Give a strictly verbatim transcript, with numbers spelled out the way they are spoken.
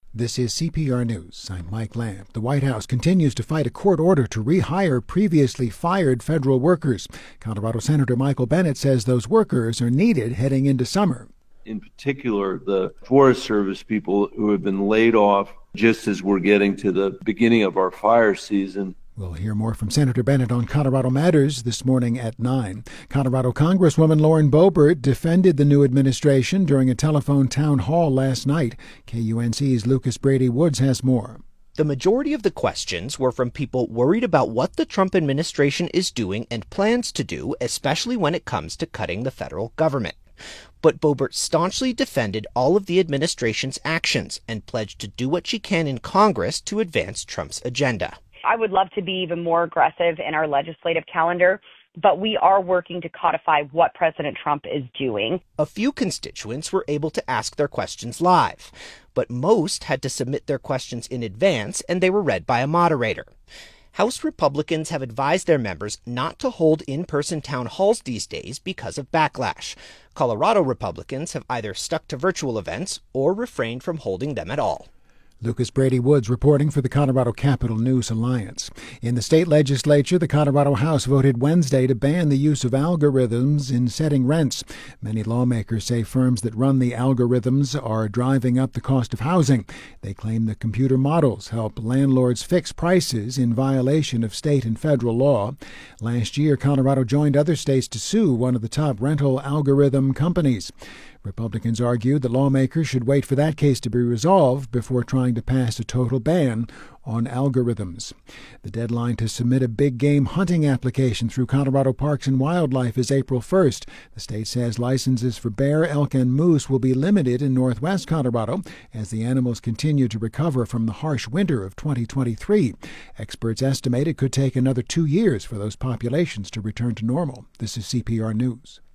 This is C P R News. I'm Mike Lamb. The White House continues to fight a court order to rehire previously fired federal workers. Colorado Senator Michael Bennet says those workers are needed heading into summer. In particular, the Forest Service people who have been laid off just as we're getting to the beginning of our fire season. We'll hear more from Senator Bennet on Colorado Matters this morning at nine. Colorado Congresswoman Lauren Boebert defended the new administration during a telephone town hall last night. K U N C's Lucas Brady Woods has more. The majority of the questions were from people worried about what the Trump administration is doing and plans to do, especially when it comes to cutting the federal government. But Boebert staunchly defended all of the administration's actions and pledged to do what she can in Congress to advance Trump's agenda. I would love to be even more aggressive in our legislative calendar, but we are working to codify what President Trump is doing. A few constituents were able to ask their questions live, but most had to submit their questions in advance, and they were read by a moderator. House Republicans have advised their members not to hold in-person town halls these days because of backlash. Colorado Republicans have either stuck to virtual events or refrained from holding them at all. Lucas Brady Woods reporting for the Colorado Capital News Alliance. In the state legislature, the Colorado House voted Wednesday to ban the use of algorithms in setting rents. Many lawmakers say firms that run the algorithms are driving up the cost of housing. They claim the computer models help landlords fix prices in violation of state and federal law. Last year, Colorado joined other states to sue one of the top rental algorithm companies. Republicans argued that lawmakers should wait for that case to be resolved before trying to pass a total ban on algorithms. The deadline to submit a big game hunting application through Colorado Parks and Wildlife is April first. The state says licenses for bear, elk, and moose will be limited in northwest Colorado as the animals continue to recover from the harsh winter of twenty twenty-three. Experts estimate it could take another two years for those populations to return to normal. This is C P R News.